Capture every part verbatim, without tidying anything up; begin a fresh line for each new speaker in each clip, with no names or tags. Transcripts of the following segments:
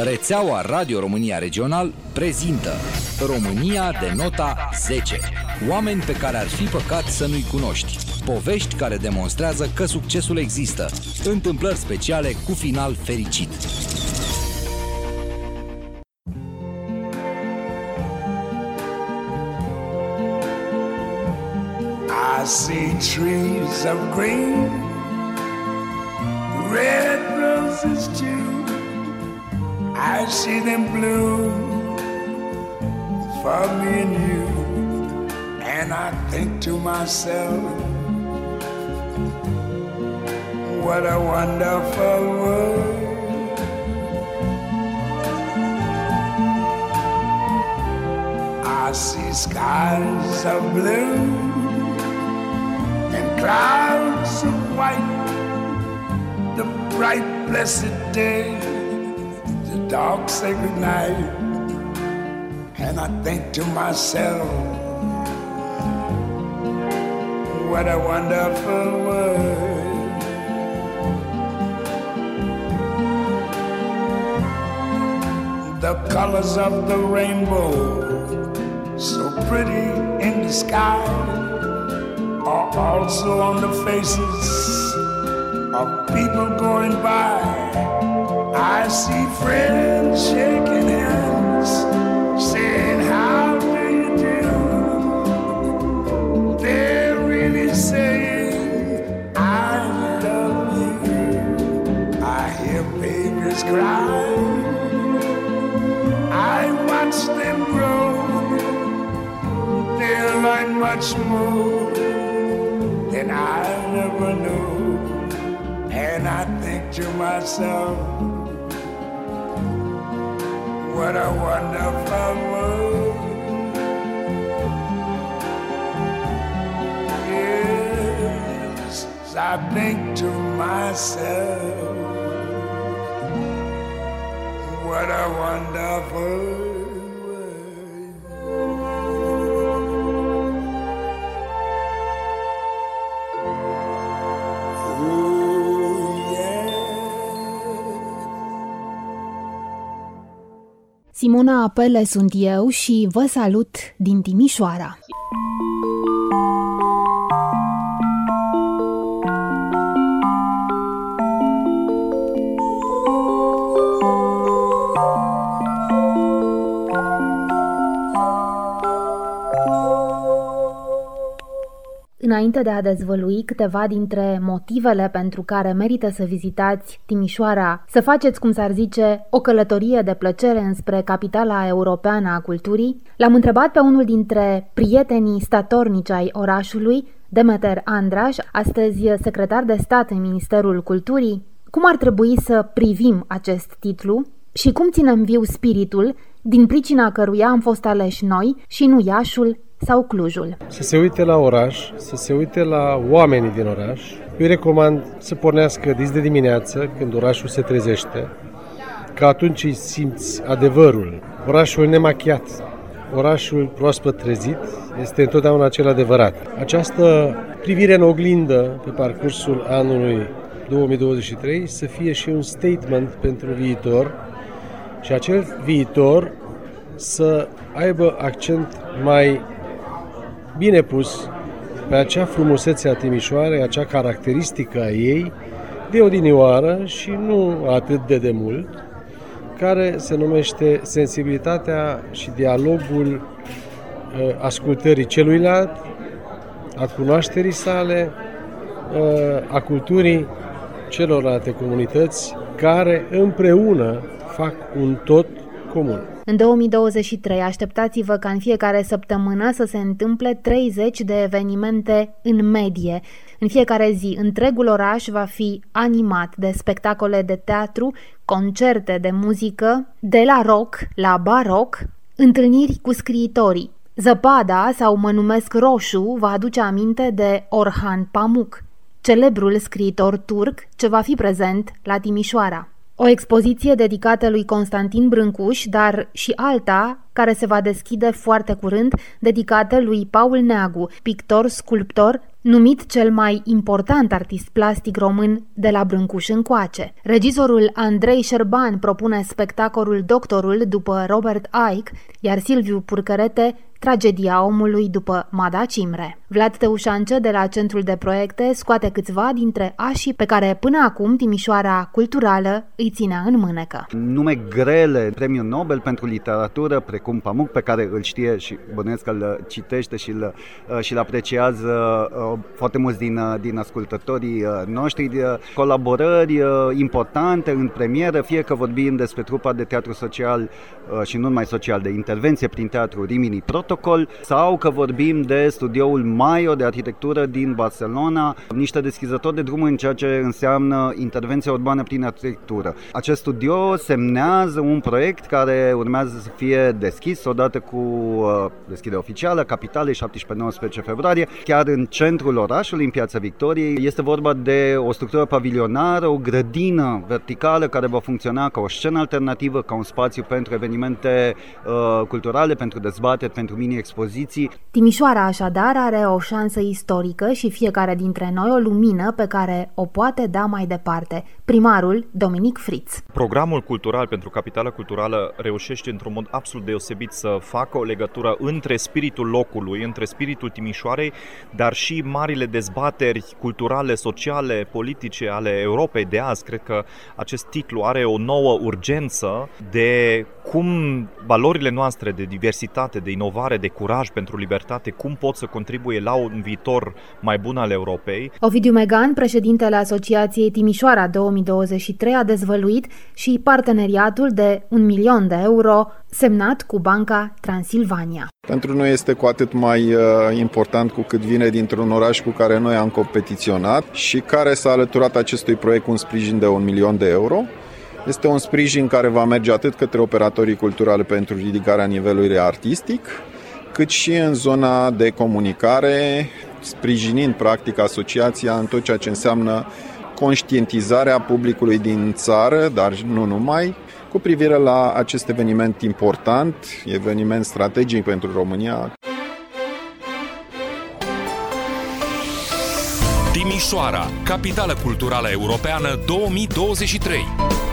Rețeaua Radio România Regional prezintă România de nota zece. Oameni pe care ar fi păcat să nu-i cunoști. Povești care demonstrează că succesul există. Întâmplări speciale cu final fericit.
I see trees of green, red roses too. I see them bloom for me and you. And I think to myself, what a wonderful world. I see skies of blue and clouds of white, the bright blessed day, the dark sacred night. And I think to myself, what a wonderful world. The colors of the rainbow, so pretty in the sky, are also on the faces of people going by. I see friends shaking hands, saying, how do you do? They're really saying, I love you. I hear babies cry, I watch them grow. They'll learn much more than I never knew. And I think to myself, what a wonderful world. Yes, I think to myself, what a wonderful world.
Simona Apele sunt eu și vă salut din Timișoara. Înainte de a dezvălui câteva dintre motivele pentru care merită să vizitați Timișoara, să faceți, cum s-ar zice, o călătorie de plăcere înspre capitala europeană a culturii, l-am întrebat pe unul dintre prietenii statornici ai orașului, Demeter Andraș, astăzi secretar de stat în Ministerul Culturii, cum ar trebui să privim acest titlu și cum ținem viu spiritul, din pricina căruia am fost aleși noi și nu Iașul sau Clujul.
Să se uite la oraș, să se uite la oamenii din oraș. Eu recomand să pornească dis de dimineață, când orașul se trezește, că atunci îi simți adevărul. Orașul nemachiat, orașul proaspăt trezit, este întotdeauna cel adevărat. Această privire în oglindă pe parcursul anului două mii douăzeci și trei să fie și un statement pentru viitor și acel viitor să aibă accent mai bine pus pe acea frumusețe a Timișoarei, acea caracteristică a ei de odinioară și nu atât de demult, care se numește sensibilitatea și dialogul ascultării celuilalt, a cunoașterii sale, a culturii celorlalte comunități care împreună fac un tot comun.
În două mii douăzeci și trei așteptați-vă ca în fiecare săptămână să se întâmple treizeci de evenimente în medie. În fiecare zi, întregul oraș va fi animat de spectacole de teatru, concerte de muzică, de la rock la baroc, întâlniri cu scriitorii. Zăpada sau Mă numesc Roșu va aduce aminte de Orhan Pamuk, celebrul scriitor turc ce va fi prezent la Timișoara. O expoziție dedicată lui Constantin Brâncuș, dar și alta care se va deschide foarte curând, dedicată lui Paul Neagu, pictor-sculptor, numit cel mai important artist plastic român de la Brâncuș încoace. Regizorul Andrei Șerban propune spectacolul Doctorul după Robert Icke, iar Silviu Purcărete Tragedia omului după Mada Cimre. Vlad Teușance de la Centrul de Proiecte scoate câțiva dintre așii pe care până acum Timișoara Culturală îi ținea în mânecă.
Nume grele, Premiul Nobel pentru literatură, precum Pamuk, pe care îl știe și bănuiesc că îl citește și îl, și îl apreciază foarte mulți din, din ascultătorii noștri, colaborări importante în premieră, fie că vorbim despre trupa de teatru social și nu numai social, de intervenție prin teatru Rimini Protocol, sau că vorbim de studioul Maio de arhitectură din Barcelona, niște deschizători de drum în ceea ce înseamnă intervenția urbană prin arhitectură. Acest studio semnează un proiect care urmează să fie deschis odată cu uh, deschiderea oficială, Capitalei, șaptesprezece nouăsprezece februarie, chiar în centrul orașului, în Piața Victoriei. Este vorba de o structură pavilionară, o grădină verticală care va funcționa ca o scenă alternativă, ca un spațiu pentru evenimente uh, culturale, pentru dezbateri, pentru mini-expoziții.
Timișoara așadar are o șansă istorică și fiecare dintre noi o lumină pe care o poate da mai departe. Primarul Dominic Friț.
Programul cultural pentru Capitala Culturală reușește într-un mod absolut deosebit să facă o legătură între spiritul locului, între spiritul Timișoarei, dar și marile dezbateri culturale, sociale, politice ale Europei de azi. Cred că acest titlu are o nouă urgență de cum valorile noastre de diversitate, de inovare, de curaj pentru libertate, cum pot să contribuie la un viitor mai bun al Europei.
Ovidiu Megan, președintele Asociației Timișoara două mii douăzeci și trei, a dezvăluit și parteneriatul de un milion de euro semnat cu Banca Transilvania.
Pentru noi este cu atât mai uh, important cu cât vine dintr-un oraș cu care noi am competiționat și care s-a alăturat acestui proiect cu un sprijin de un milion de euro. Este un sprijin care va merge atât către operatorii culturali pentru ridicarea nivelului artistic, cât și în zona de comunicare, sprijinind practic asociația în tot ceea ce înseamnă conștientizarea publicului din țară, dar nu numai, cu privire la acest eveniment important, eveniment strategic pentru România.
Timișoara, capitală culturală europeană două mii douăzeci și trei.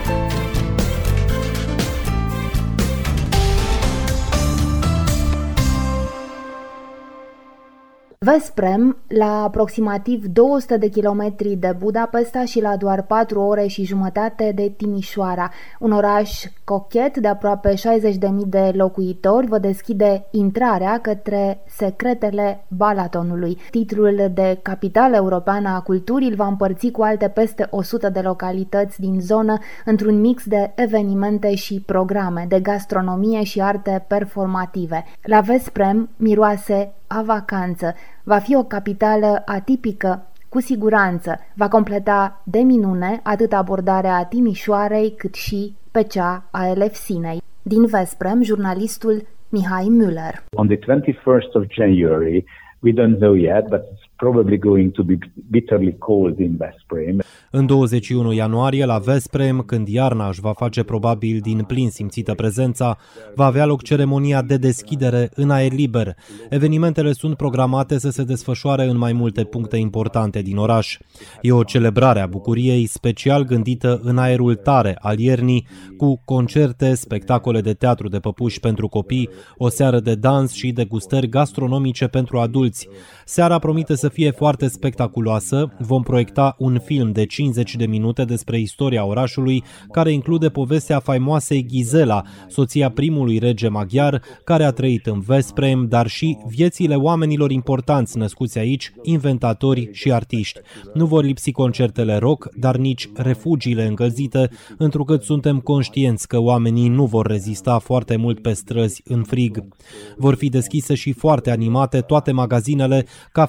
Vesprem, la aproximativ două sute de kilometri de Budapesta și la doar patru ore și jumătate de Timișoara, un oraș cochet de aproape șaizeci de mii de locuitori, vă deschide intrarea către secretele Balatonului. Titlul de capitală europeană a culturii îl va împărți cu alte peste o sută de localități din zonă într-un mix de evenimente și programe, de gastronomie și arte performative. La Vesprem miroase a vacanță. Va fi o capitală atipică, cu siguranță. Va completa de minune atât abordarea Timișoarei cât și pe cea a Elefsinei. Din Vesprem, jurnalistul Mihai Müller.
On the twenty-first of January, we don't know yet, but it's probably going to be bitterly cold in Vesprem.
În douăzeci și unu ianuarie, la Vesprem, când iarna își va face probabil din plin simțită prezența, va avea loc ceremonia de deschidere în aer liber. Evenimentele sunt programate să se desfășoare în mai multe puncte importante din oraș. E o celebrare a bucuriei special gândită în aerul tare al iernii, cu concerte, spectacole de teatru de păpuși pentru copii, o seară de dans și degustări gastronomice pentru adulți. Seara promite să fie foarte spectaculoasă. Vom proiecta un film de cincizeci de minute despre istoria orașului, care include povestea faimoasei Ghizela, soția primului rege maghiar, care a trăit în Vesprem, dar și viețile oamenilor importanți născuți aici, inventatori și artiști. Nu vor lipsi concertele rock, dar nici refugiile încălzite, întrucât suntem conștienți că oamenii nu vor rezista foarte mult pe străzi în frig. Vor fi deschise și foarte animate toate magazinele, cafenelele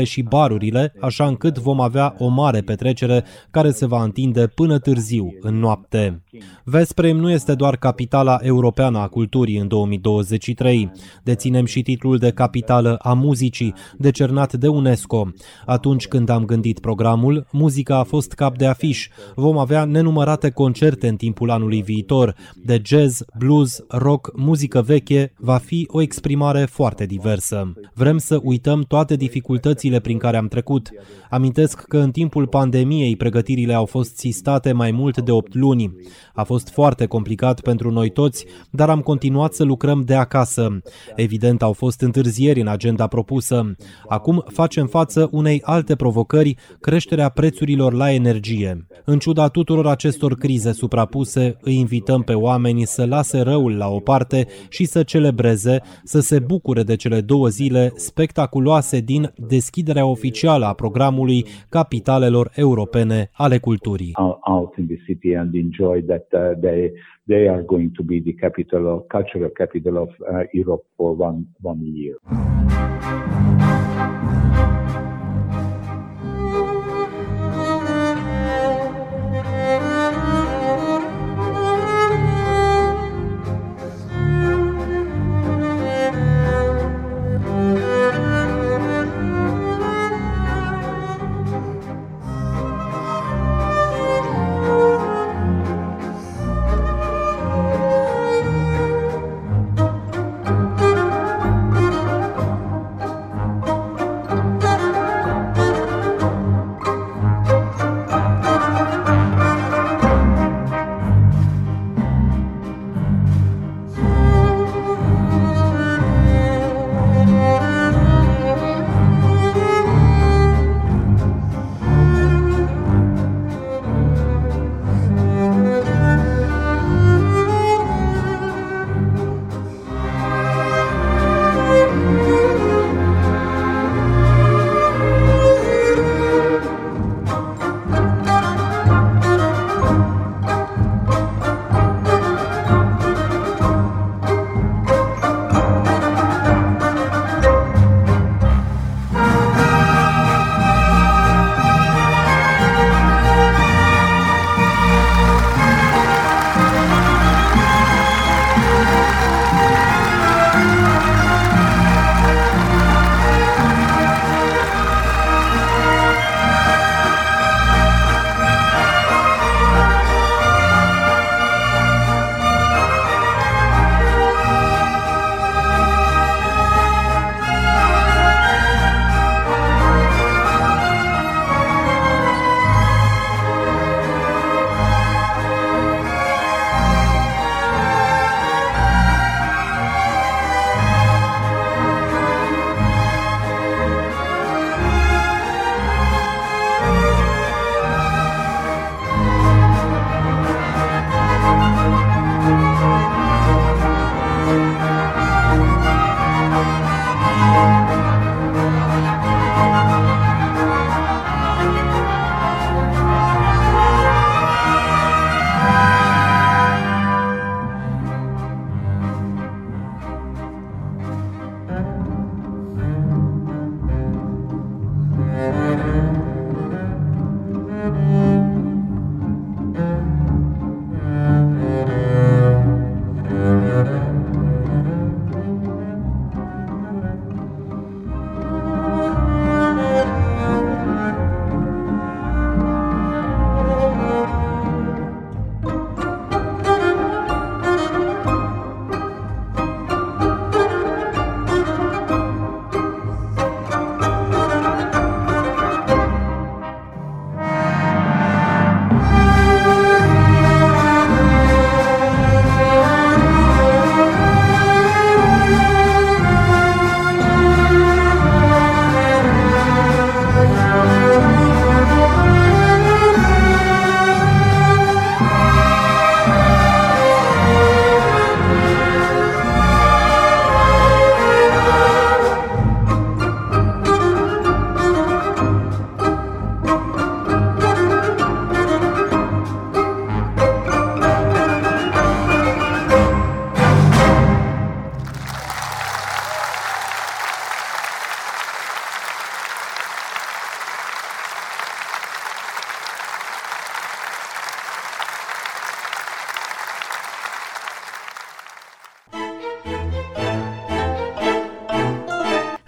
și barurile, așa încât vom avea o mare petrecere care se va întinde până târziu, în noapte. Veszprém nu este doar capitala europeană a culturii în două mii douăzeci și trei. Deținem și titlul de capitală a muzicii, decernat de UNESCO. Atunci când am gândit programul, muzica a fost cap de afiș. Vom avea nenumărate concerte în timpul anului viitor. De jazz, blues, rock, muzică veche, va fi o exprimare foarte diversă. Vrem să uităm toate dificultățile prin care am trecut. Amintesc că în timpul pandemiei pregătirile au fost sistate mai mult de opt luni. A fost foarte complicat pentru noi toți, dar am continuat să lucrăm de acasă. Evident, au fost întârzieri în agenda propusă. Acum facem față unei alte provocări, creșterea prețurilor la energie. În ciuda tuturor acestor crize suprapuse, îi invităm pe oameni să lase răul la o parte și să celebreze, să se bucure de cele două zile spectaculoase din deschiderea oficială a programului Capitalelor Europene ale Culturii.
Out in the city and enjoy that uh, they they are going to be the capital of cultural capital of uh, Europe for one one year.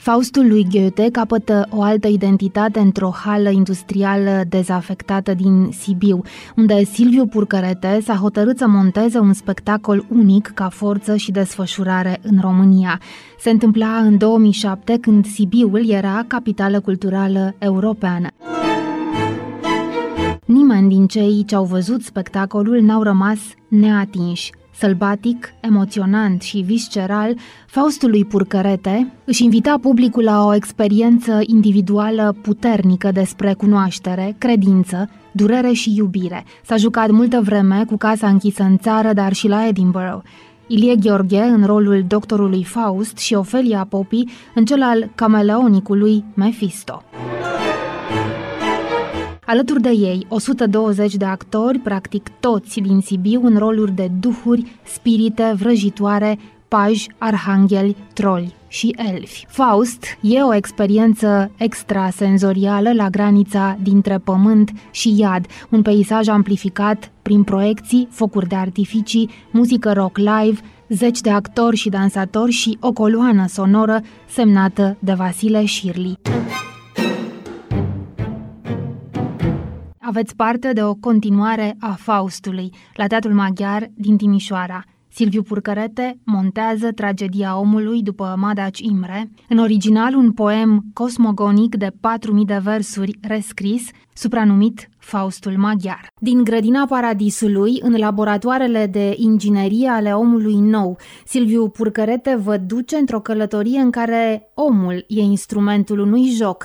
Faustul lui Goethe capătă o altă identitate într-o hală industrială dezafectată din Sibiu, unde Silviu Purcărete s-a hotărât să monteze un spectacol unic ca forță și desfășurare în România. Se întâmpla în două mii șapte, când Sibiul era capitală culturală europeană. Nimeni din cei ce au văzut spectacolul n-au rămas neatinși. Sălbatic, emoționant și visceral, Faustul lui Purcărete își invita publicul la o experiență individuală puternică despre cunoaștere, credință, durere și iubire. S-a jucat multă vreme cu casa închisă în țară, dar și la Edinburgh. Ilie Gheorghe în rolul doctorului Faust și Ofelia Popi în cel al cameleonicului Mephisto. Alături de ei, o sută douăzeci de actori, practic toți din Sibiu, în roluri de duhuri, spirite, vrăjitoare, paji, arhangheli, troli și elfi. Faust e o experiență extrasenzorială la granița dintre pământ și iad, un peisaj amplificat prin proiecții, focuri de artificii, muzică rock live, zeci de actori și dansatori și o coloană sonoră semnată de Vasile Șirli. Aveți parte de o continuare a Faustului la Teatrul Maghiar din Timișoara. Silviu Purcărete montează tragedia omului după Madac Imre, în original un poem cosmogonic de patru mii de versuri rescris, supranumit Faustul Maghiar. Din grădina paradisului, în laboratoarele de inginerie ale omului nou, Silviu Purcărete vă duce într-o călătorie în care omul e instrumentul unui joc.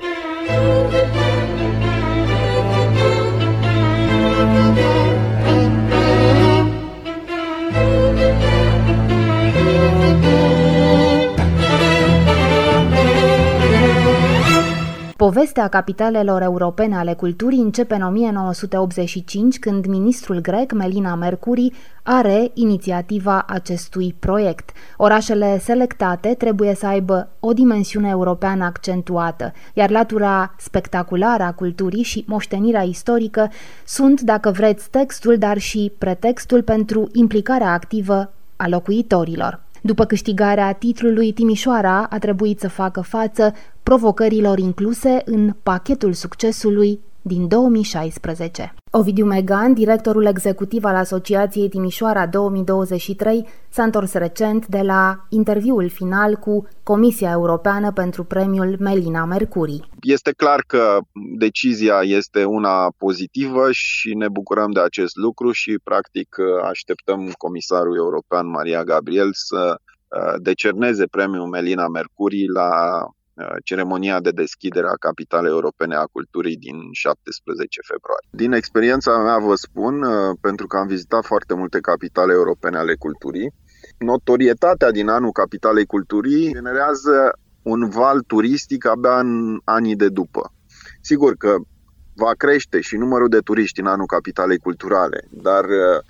Povestea capitalelor europene ale culturii începe în o mie nouă sute optzeci și cinci, când ministrul grec Melina Mercuri are inițiativa acestui proiect. Orașele selectate trebuie să aibă o dimensiune europeană accentuată, iar latura spectaculară a culturii și moștenirea istorică sunt, dacă vreți, textul, dar și pretextul pentru implicarea activă a locuitorilor. După câștigarea titlului, Timișoara a trebuit să facă față provocărilor incluse în pachetul succesului din două mii șaisprezece. Ovidiu Megan, directorul executiv al Asociației Timișoara două mii douăzeci și trei, s-a întors recent de la interviul final cu Comisia Europeană pentru premiul Melina Mercuri.
Este clar că decizia este una pozitivă și ne bucurăm de acest lucru și practic așteptăm comisarul european Maria Gabriel să decerneze premiul Melina Mercuri la ceremonia de deschidere a Capitalei Europene a Culturii din șaptesprezece februarie. Din experiența mea vă spun, pentru că am vizitat foarte multe capitale europene ale culturii, notorietatea din anul Capitalei Culturii generează un val turistic abia în anii de după. Sigur că va crește și numărul de turiști în anul Capitalei Culturale, dar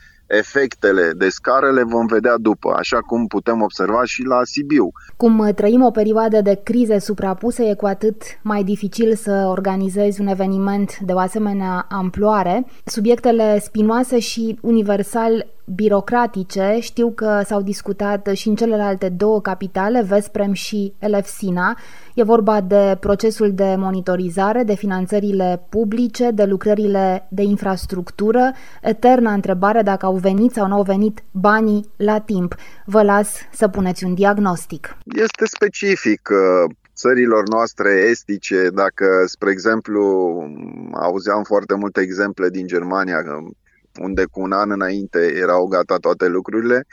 efectele de scară le vom vedea după, așa cum putem observa și la Sibiu.
Cum trăim o perioadă de crize suprapuse, e cu atât mai dificil să organizezi un eveniment de o asemenea amploare. Subiectele spinoase și universal birocratice știu că s-au discutat și în celelalte două capitale, Veszprém și Elefsina. E vorba de procesul de monitorizare, de finanțările publice, de lucrările de infrastructură. Eterna întrebare dacă au venit sau nu au venit banii la timp. Vă las să puneți un diagnostic.
Este specific țărilor noastre estice. Dacă, spre exemplu, auzeam foarte multe exemple din Germania, unde cu un an înainte erau gata toate lucrurile.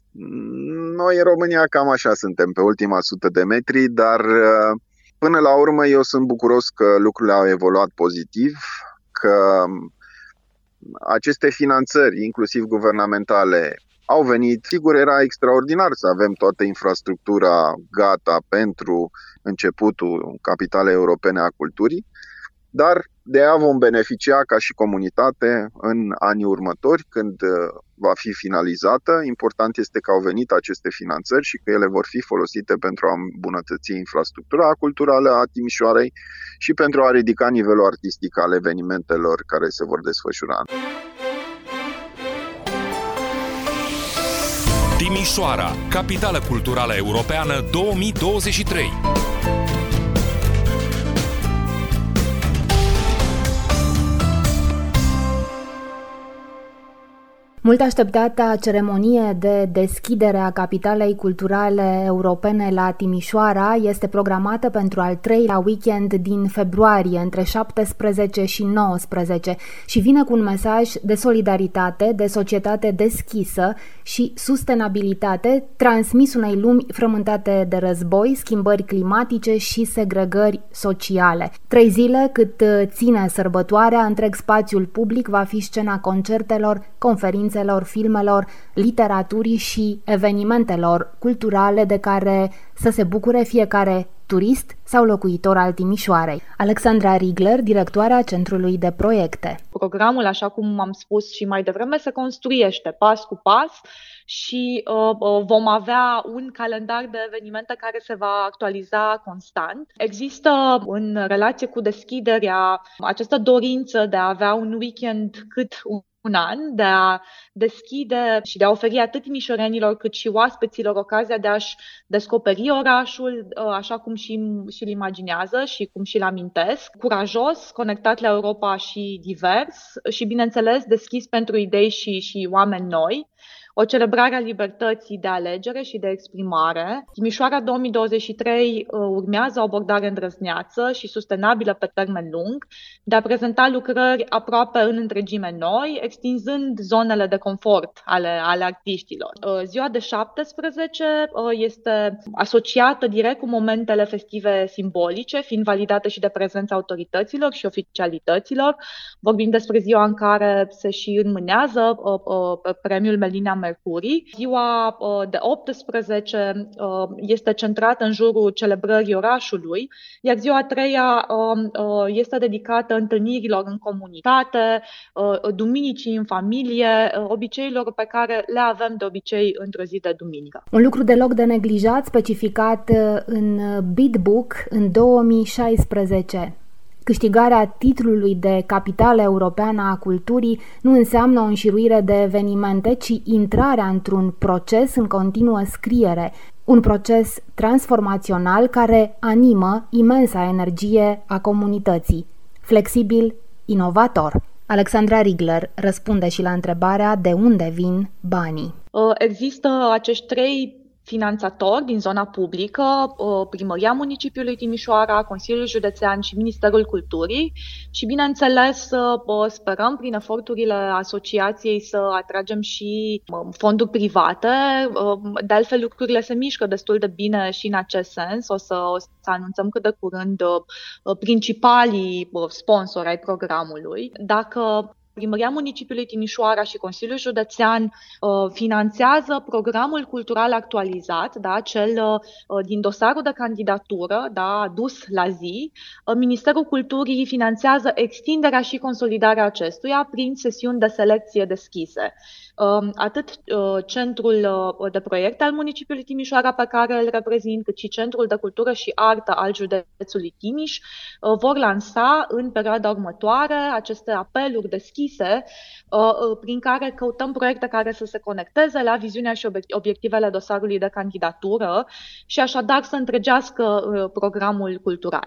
Noi în România cam așa suntem, pe ultima sută de metri, dar până la urmă eu sunt bucuros că lucrurile au evoluat pozitiv, că aceste finanțări, inclusiv guvernamentale, au venit. Sigur, era extraordinar să avem toată infrastructura gata pentru începutul Capitalei Europene a Culturii, dar de ea vom beneficia ca și comunitate în anii următori, când va fi finalizată. Important este că au venit aceste finanțări și că ele vor fi folosite pentru a îmbunătăți infrastructura culturală a Timișoarei și pentru a ridica nivelul artistic al evenimentelor care se vor desfășura.
Timișoara, capitală culturală europeană două mii douăzeci și trei.
Mult așteptata ceremonie de deschidere a Capitalei Culturale Europene la Timișoara este programată pentru al treilea weekend din februarie, între șaptesprezece și nouăsprezece, și vine cu un mesaj de solidaritate, de societate deschisă și sustenabilitate, transmis unei lumi frământate de război, schimbări climatice și segregări sociale. Trei zile cât ține sărbătoarea, întreg spațiul public va fi scena concertelor, conferințelor, filmelor, literaturii și evenimentelor culturale de care să se bucure fiecare turist sau locuitor al Timișoarei. Alexandra Rigler, directoarea Centrului de Proiecte.
Programul, așa cum am spus și mai devreme, se construiește pas cu pas și uh, vom avea un calendar de evenimente care se va actualiza constant. Există în relație cu deschiderea această dorință de a avea un weekend cât un un an, de a deschide și de a oferi atât timișorenilor cât și oaspeților ocazia de a-și descoperi orașul așa cum și și-l imaginează și cum și-l amintesc, curajos, conectat la Europa și divers și, bineînțeles, deschis pentru idei și, și oameni noi. O celebrare a libertății de alegere și de exprimare. Timișoara două mii douăzeci și trei urmează o abordare îndrăzneață și sustenabilă pe termen lung, de a prezenta lucrări aproape în întregime noi, extinzând zonele de confort ale, ale artiștilor. Ziua de șaptesprezece este asociată direct cu momentele festive simbolice, fiind validată și de prezența autorităților și oficialităților. Vorbim despre ziua în care se și înmânează premiul Melina Mercurii. Ziua de optsprezece este centrată în jurul celebrării orașului, iar ziua a treia este dedicată întâlnirilor în comunitate, duminicii în familie, obiceiilor pe care le avem de obicei într-o zi de duminică.
Un lucru deloc de neglijat, specificat în Beatbook în două mii șaisprezece. Câștigarea titlului de Capitală Europeană a Culturii nu înseamnă o înșiruire de evenimente, ci intrarea într-un proces în continuă scriere, un proces transformațional care animă imensa energie a comunității. Flexibil, inovator. Alexandra Rigler răspunde și la întrebarea de unde vin banii.
Există acești trei finanțatori din zona publică, Primăria Municipiului Timișoara, Consiliul Județean și Ministerul Culturii și, bineînțeles, sperăm prin eforturile asociației să atragem și fonduri private. De altfel, lucrurile se mișcă destul de bine și în acest sens. O să, o să anunțăm cât de curând principalii sponsori ai programului. Dacă Primăria Municipiului Timișoara și Consiliul Județean uh, finanțează programul cultural actualizat, da, cel uh, din dosarul de candidatură, da, dus la zi. Uh, Ministerul Culturii finanțează extinderea și consolidarea acestuia prin sesiuni de selecție deschise. Uh, atât uh, Centrul de Proiecte al Municipiului Timișoara, pe care îl reprezint, cât și Centrul de Cultură și Artă al Județului Timiș uh, vor lansa în perioada următoare aceste apeluri deschise prin care căutăm proiecte care să se conecteze la viziunea și obiectivele dosarului de candidatură și așadar să întregească programul cultural.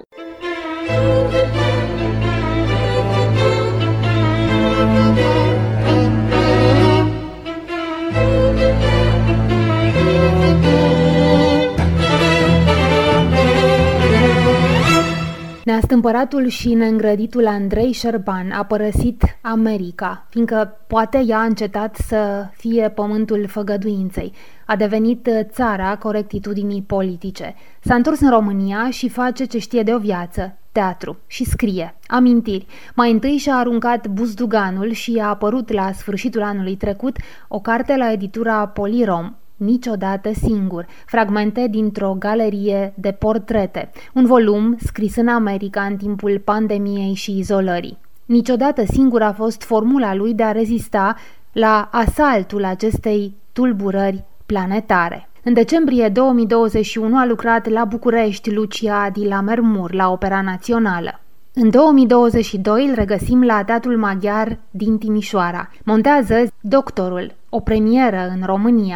Neastâmpăratul și neîngrăditul Andrei Șerban a părăsit America, fiindcă poate ea a încetat să fie pământul făgăduinței. A devenit țara corectitudinii politice. S-a întors în România și face ce știe de o viață, teatru, și scrie amintiri. Mai întâi și-a aruncat buzduganul și a apărut la sfârșitul anului trecut o carte la editura Polirom, Niciodată singur, fragmente dintr-o galerie de portrete, un volum scris în America în timpul pandemiei și izolării. Niciodată singur a fost formula lui de a rezista la asaltul acestei tulburări planetare. În decembrie două mii douăzeci și unu a lucrat la București Lucia di la Mermur la Opera Națională. În două mii douăzeci și doi îl regăsim la Teatrul Maghiar din Timișoara. Montează Doctorul, o premieră în România.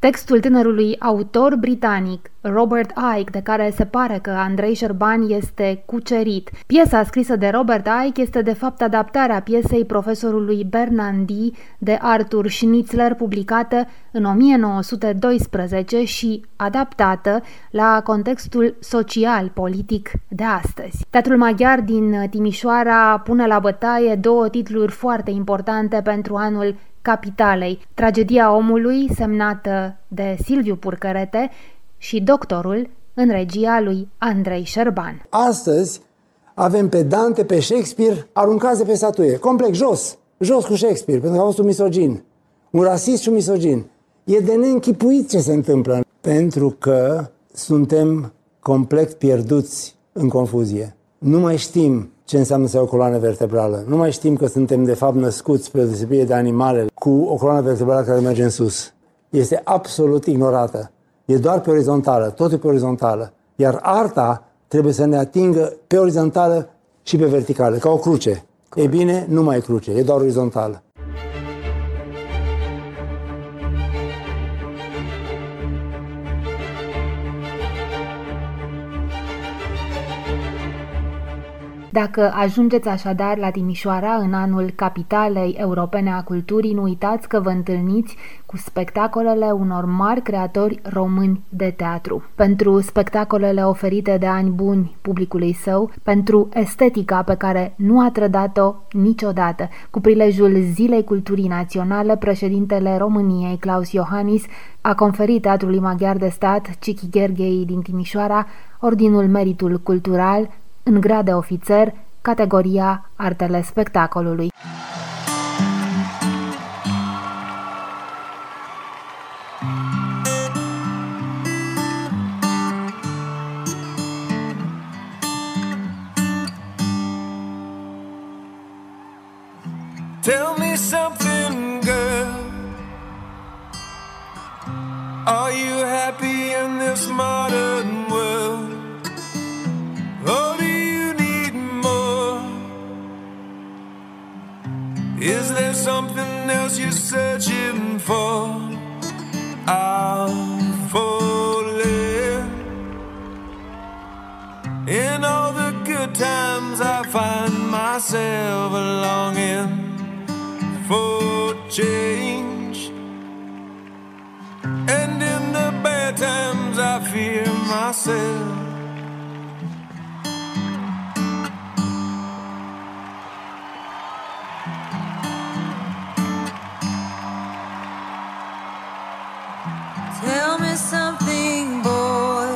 Textul tânărului autor britanic Robert Icke, de care se pare că Andrei Șerban este cucerit. Piesa scrisă de Robert Icke este de fapt adaptarea piesei profesorului Bernandi de Arthur Schnitzler, publicată în o mie nouă sute doisprezece și adaptată la contextul social-politic de astăzi. Teatrul Maghiar din Timișoara pune la bătaie două titluri foarte importante pentru anul Capitalei: Tragedia omului, semnată de Silviu Purcărete, și Doctorul, în regia lui Andrei Șerban.
Astăzi avem pe Dante, pe Shakespeare, aruncați de pe statuie, complet jos, jos cu Shakespeare, pentru că a fost un misogin, un rasist și un misogin. E de neînchipuit ce se întâmplă, pentru că suntem complet pierduți în confuzie. Nu mai știm ce înseamnă să ai o coloană vertebrală. Nu mai știm că suntem de fapt născuți, pe deosebire de animale, cu o coloană vertebrală care merge în sus. Este absolut ignorată. E doar pe orizontală, totul pe orizontală. Iar arta trebuie să ne atingă pe orizontală și pe verticală, ca o cruce. Ei bine, nu mai e cruce, e doar orizontală.
Dacă ajungeți așadar la Timișoara în anul Capitalei Europene a Culturii, nu uitați că vă întâlniți cu spectacolele unor mari creatori români de teatru. Pentru spectacolele oferite de ani buni publicului său, pentru estetica pe care nu a trădat-o niciodată. Cu prilejul Zilei Culturii Naționale, președintele României, Klaus Iohannis, a conferit Teatrului Maghiar de Stat Cichi Gherghei din Timișoara Ordinul Meritul Cultural în grad de ofițer, categoria Artele Spectacolului.
Tell me something, girl. Are you happy in this modern world? Or do you need more? Is there something else you're searching for? I'm falling. In all the good times I find myself longing for change, and in the bad times I fear myself.
Tell me something, boy.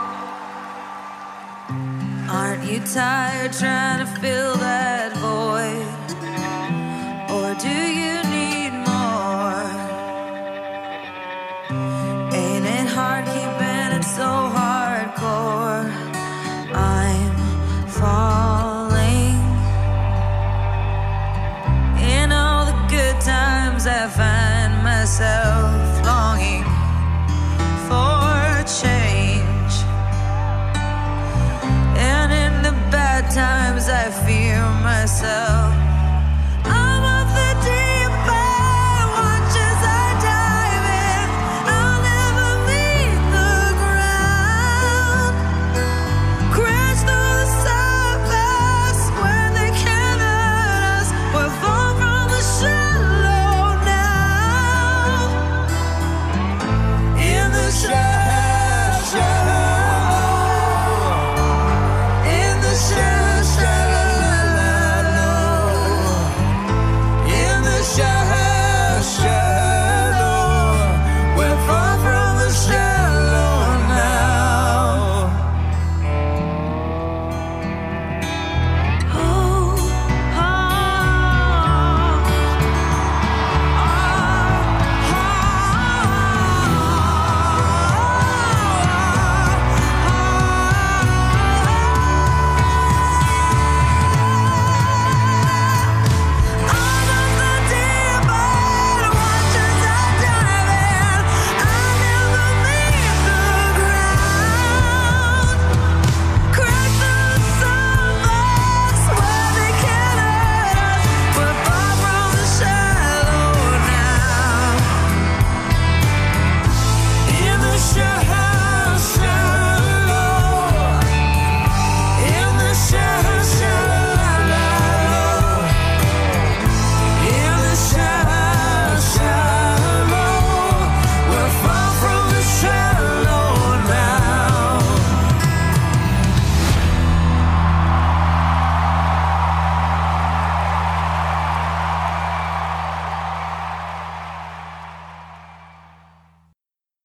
Aren't you tired trying to fill that void? Or do you need more? Ain't it hard keeping it so hard?